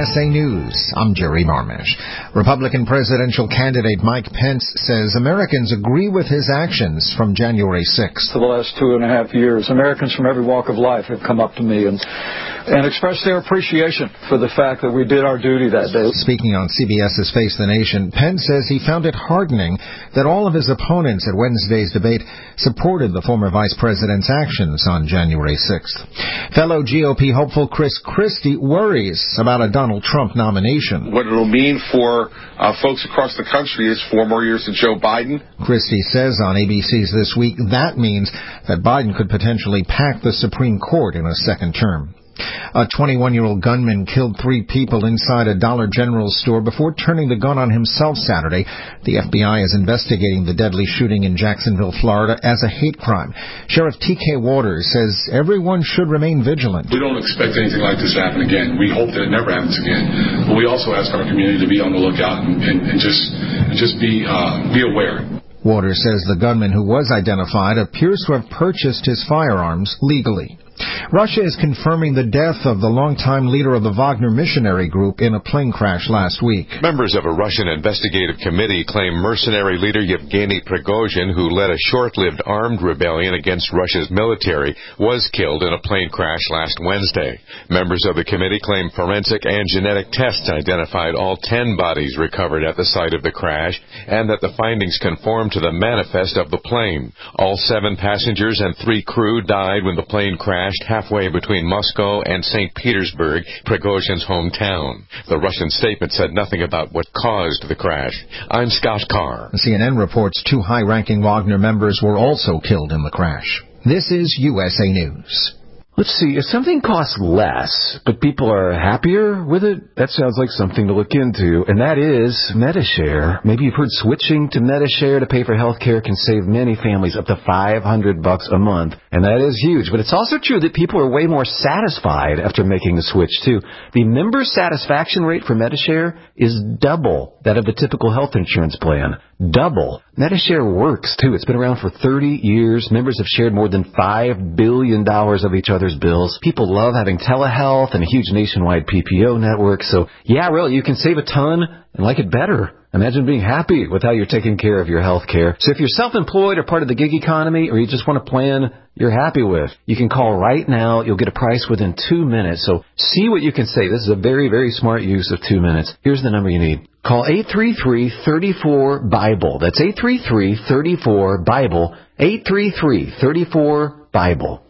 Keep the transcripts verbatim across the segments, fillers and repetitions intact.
S A News, I'm Jerry Marmash. Republican presidential candidate Mike Pence says Americans agree with his actions from January sixth. For the last two and a half years, Americans from every walk of life have come up to me and, and expressed their appreciation for the fact that we did our duty that day. Speaking on CBS's Face the Nation, Pence says he found it heartening that all of his opponents at Wednesday's debate supported the former vice president's actions on January sixth. Fellow G O P hopeful Chris Christie worries about a Donald Trump nomination. What it'll mean for uh, folks across the country is four more years of Joe Biden. Christie says on A B C's This Week that means that Biden could potentially pack the Supreme Court in a second term. A twenty-one-year-old gunman killed three people inside a Dollar General store before turning the gun on himself Saturday. The F B I is investigating the deadly shooting in Jacksonville, Florida, as a hate crime. Sheriff T K Waters says everyone should remain vigilant. We don't expect anything like this to happen again. We hope that it never happens again. But we also ask our community to be on the lookout and, and, and just and just be uh, be aware. Waters says the gunman who was identified appears to have purchased his firearms legally. Russia is confirming the death of the longtime leader of the Wagner missionary group in a plane crash last week. Members of a Russian investigative committee claim mercenary leader Yevgeny Prigozhin, who led a short-lived armed rebellion against Russia's military, was killed in a plane crash last Wednesday. Members of the committee claim forensic and genetic tests identified all ten bodies recovered at the site of the crash, and that the findings conform to the manifest of the plane. All seven passengers and three crew died when the plane crashed halfway between Moscow and Saint Petersburg, Prigozhin's hometown. The Russian statement said nothing about what caused the crash. I'm Scott Carr. C N N reports two high-ranking Wagner members were also killed in the crash. This is U S A News. Let's see, if something costs less, but people are happier with it, that sounds like something to look into, and that is Medi-Share. Maybe you've heard switching to Medi-Share to pay for health care can save many families up to five hundred bucks a month, and that is huge. But it's also true that people are way more satisfied after making the switch, too. The member satisfaction rate for Medi-Share is double that of the typical health insurance plan. Double. Medi-Share works, too. It's been around for thirty years. Members have shared more than five billion dollars of each other's bills. People love having telehealth and a huge nationwide P P O network. So, yeah, really, you can save a ton and like it better. Imagine being happy with how you're taking care of your health care. So if you're self-employed or part of the gig economy, or you just want a plan you're happy with, you can call right now. You'll get a price within two minutes. So see what you can save. This is a very, very smart use of two minutes. Here's the number you need. Call eight three three, three four, BIBLE. That's eight three three, three four, BIBLE. eight three three, three four, BIBLE.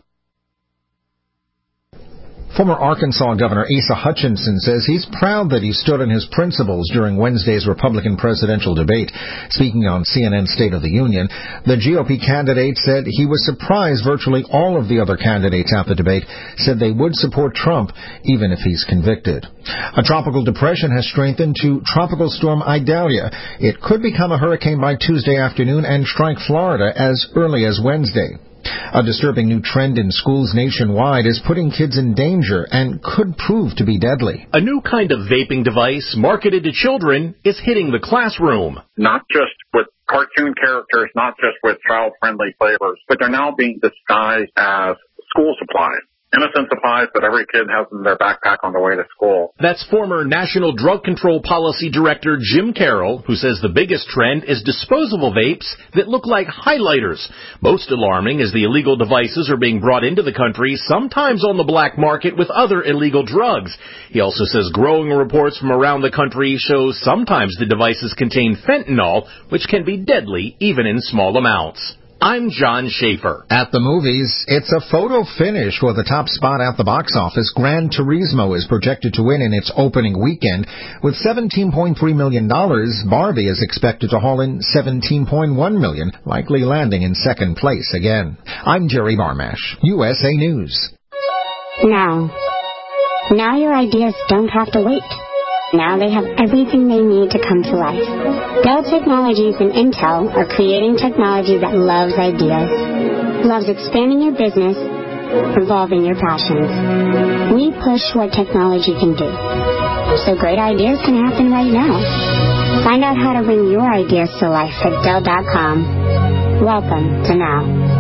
Former Arkansas Governor Asa Hutchinson says he's proud that he stood on his principles during Wednesday's Republican presidential debate. Speaking on C N N's State of the Union, the G O P candidate said he was surprised virtually all of the other candidates at the debate said they would support Trump even if he's convicted. A tropical depression has strengthened to Tropical Storm Idalia. It could become a hurricane by Tuesday afternoon and strike Florida as early as Wednesday. A disturbing new trend in schools nationwide is putting kids in danger and could prove to be deadly. A new kind of vaping device marketed to children is hitting the classroom. Not just with cartoon characters, not just with child-friendly flavors, but they're now being disguised as school supplies. Innocent supplies that every kid has in their backpack on the way to school. That's former National Drug Control Policy Director Jim Carroll, who says the biggest trend is disposable vapes that look like highlighters. Most alarming is the illegal devices are being brought into the country, sometimes on the black market with other illegal drugs. He also says growing reports from around the country show sometimes the devices contain fentanyl, which can be deadly even in small amounts. I'm John Schaefer. At the movies, it's a photo finish for the top spot at the box office. Gran Turismo is projected to win in its opening weekend. With seventeen point three million dollars, Barbie is expected to haul in seventeen point one million dollars, likely landing in second place again. I'm Jerry Marmash, U S A News. Now. Now your ideas don't have to wait. Now they have everything they need to come to life. Dell Technologies and Intel are creating technology that loves ideas, loves expanding your business, evolving your passions. We push what technology can do, so great ideas can happen right now. Find out how to bring your ideas to life at Dell dot com. Welcome to Now.